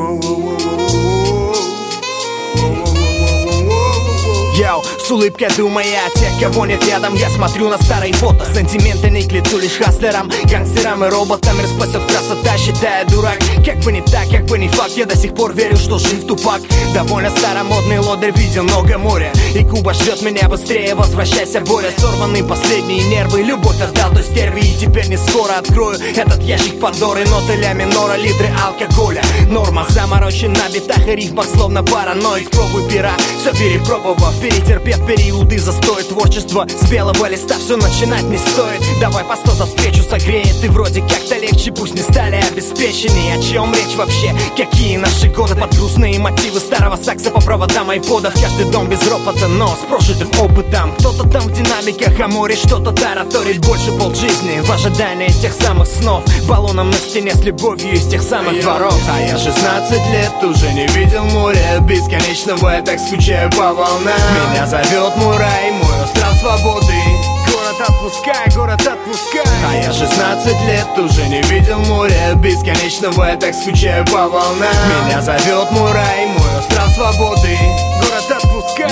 Йоу, с улыбкой думая о тех, кого нет рядом, я смотрю на старые фото. Сентименты не к лицу лишь хаслерам, гангстерам и роботам. Мир спасет красота, считая дурак. Как бы не так, как бы не факт, я до сих пор верю, что жив Тупак. Довольно старомодный лодырь, видел много моря, и Куба ждет меня быстрее, возвращайся, Боря. Сорваны последние нервы, любовь отдал той стерве, и теперь не скоро открою этот ящик Пандоры. Ноты ля минора, литры алкоголя. Норма заморочен на битах и рифмах, словно параноик. Пробуй пера, все перепробовав, перетерпев периоды застой. Творчество с белого листа, все начинать не стоит. Давай по 100 за встречу согреет, и вроде как-то легче, пусть не стали обеспечены. О чем речь вообще? Какие наши годы? Под грустные мотивы старого сакса по проводам айподов. Каждый дом без ропота, но с прожитым опытом. Кто-то там в динамиках, а море что-то тараторит. Больше полжизни в ожидании тех самых снов. Баллоном на стене с любовью из тех самых дворов. А я 16 лет уже не видел моря бесконечного, я так скучаю по волнам. Меня зовет мой рай, мой остров свободы. Город отпускай, город отпускай. А я 16 лет уже не видел моря бесконечного, я так скучаю по волнам. Меня зовет мой рай, мой остров свободы. Город отпускай.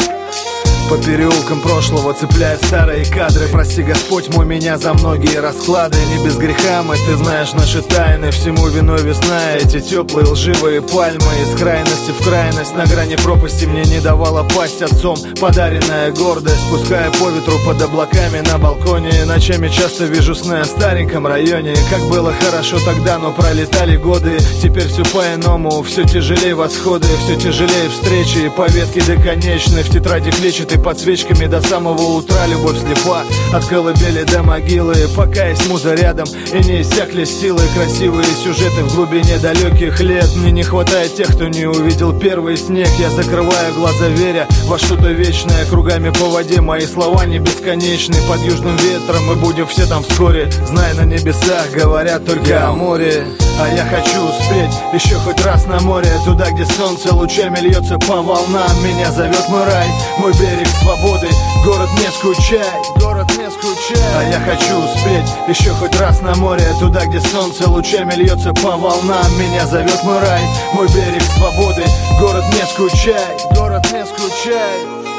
По переулкам прошлого цепляя старые кадры. Прости, Господь мой, меня за многие расклады. Не без греха мы, ты знаешь наши тайны. Всему виной весна, эти теплые лживые пальмы. Из крайности в крайность, на грани пропасти мне не давала пасть отцом подаренная гордость. Пуская по ветру под облаками на балконе. Ночами часто вижу сны о стареньком районе. Как было хорошо тогда, но пролетали годы. Теперь все по-иному, все тяжелее восходы, все тяжелее встречи. По ветке до конечной, в тетради клетчатой под свечками до самого утра. Любовь слепа, от колыбели до могилы. Пока есть муза рядом и не иссякли силы. Красивые сюжеты в глубине далеких лет. Мне не хватает тех, кто не увидел первый снег. Я закрываю глаза, веря во что-то вечное. Кругами по воде мои слова не бесконечны. Под южным ветром мы будем все там вскоре. Зная, на небесах говорят только о море. А я хочу успеть еще хоть раз на море. Туда, где солнце лучами льется по волнам. Меня зовет мой рай, мой берег свободы. Город, не скучай, город, не скучай. А я хочу успеть еще хоть раз на море. Туда, где солнце лучами льется по волнам. Меня зовет мой рай, мой берег свободы. Город, не скучай, город, не скучай.